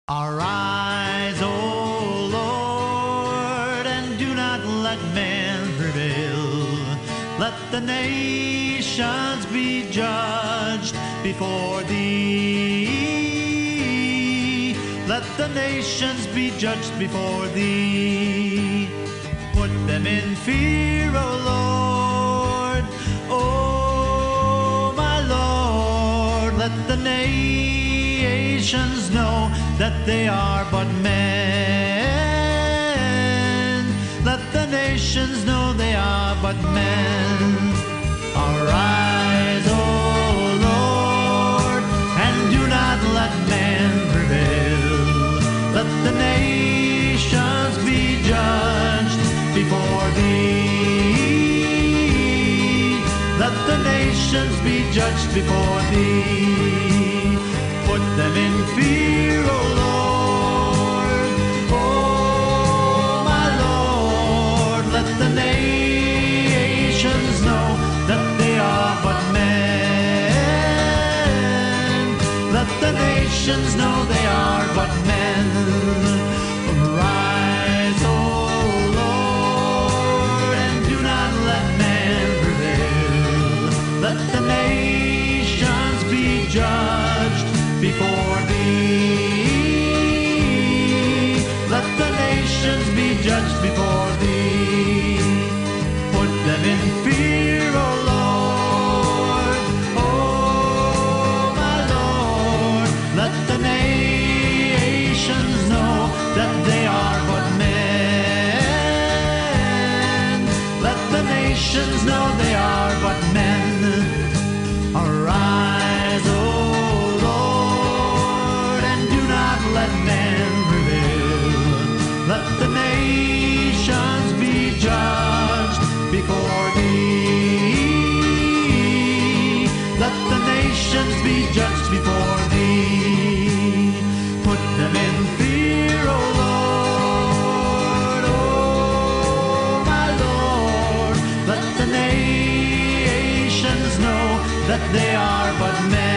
Arise, O Lord, and do not let man prevail. Let the nations be judged before thee. Let the nations be judged before thee. Put them in fear, O Lord, O my Lord. Let the nations know that they are but men. Let the nations know they are but men. Arise, O Lord, and do not let man prevail. Let the nations be judged before thee. Let the nations be judged before thee. Put them in fear, O Lord, O my Lord. Let the nations know that they are but men. Let the nations know they are but men. Rise, O Lord, and do not let man prevail. Let the nations be judged before thee. Let the nations be judged before thee. Put them in fear, O Lord, O my Lord. Let the nations know that they are but men. Let the nations know they are but men. Arise, O Lord, and do not let man prevail. Let the nations be judged before thee. Let the nations be judged before thee. Put them in fear, O Lord, O my Lord. Let the nations know that they are but men.